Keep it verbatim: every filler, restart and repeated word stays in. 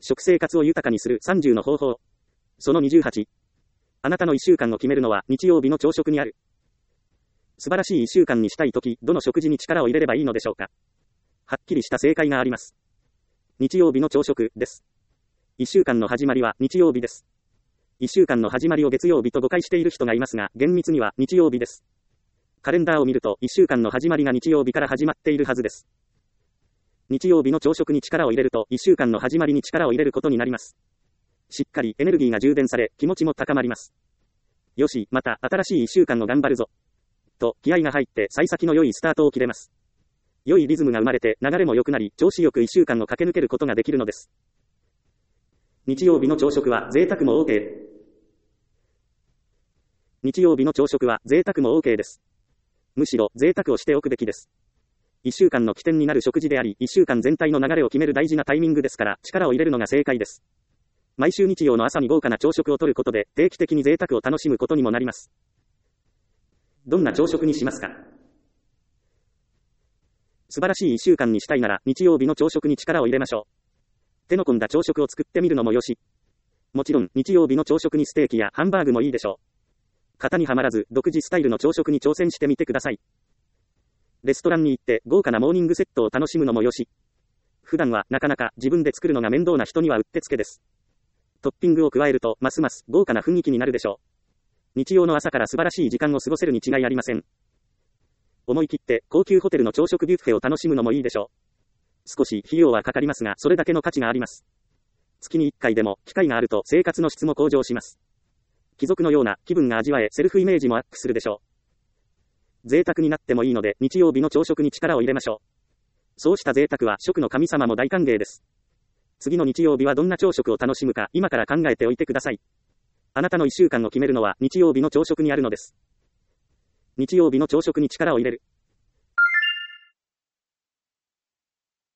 食生活を豊かにするさんじゅうの方法。そのにじゅうはち。あなたのいっしゅうかんを決めるのは日曜日の朝食にある。素晴らしいいっしゅうかんにしたいとき、どの食事に力を入れればいいのでしょうか。はっきりした正解があります。日曜日の朝食です。いっしゅうかんの始まりは日曜日です。いっしゅうかんの始まりを月曜日と誤解している人がいますが、厳密には日曜日です。カレンダーを見ると、いっしゅうかんの始まりが日曜日から始まっているはずです。日曜日の朝食に力を入れると、いっしゅうかんの始まりに力を入れることになります。しっかりエネルギーが充電され、気持ちも高まります。よし、また新しいいっしゅうかんを頑張るぞ。と、気合が入って、幸先の良いスタートを切れます。良いリズムが生まれて、流れも良くなり、調子よくいっしゅうかんを駆け抜けることができるのです。日曜日の朝食は贅沢も OK。日曜日の朝食は贅沢も OK です。むしろ贅沢をしておくべきです。いっしゅうかんの起点になる食事であり、いっしゅうかん全体の流れを決める大事なタイミングですから、力を入れるのが正解です。毎週日曜の朝に豪華な朝食をとることで、定期的に贅沢を楽しむことにもなります。どんな朝食にしますか？素晴らしいいっしゅうかんにしたいなら、日曜日の朝食に力を入れましょう。手の込んだ朝食を作ってみるのもよし。もちろん、日曜日の朝食にステーキやハンバーグもいいでしょう。型にはまらず、独自スタイルの朝食に挑戦してみてください。レストランに行って、豪華なモーニングセットを楽しむのもよし。普段は、なかなか自分で作るのが面倒な人にはうってつけです。トッピングを加えると、ますます豪華な雰囲気になるでしょう。日曜の朝から素晴らしい時間を過ごせるに違いありません。思い切って高級ホテルの朝食ビュッフェを楽しむのもいいでしょう。少し費用はかかりますが、それだけの価値があります。月にいっかいでも機会があると生活の質も向上します。貴族のような気分が味わえ、セルフイメージもアップするでしょう。贅沢になってもいいので、日曜日の朝食に力を入れましょう。そうした贅沢は食の神様も大歓迎です。次の日曜日はどんな朝食を楽しむか、今から考えておいてください。あなたのいっしゅうかんを決めるのは日曜日の朝食にあるのです。日曜日の朝食に力を入れる。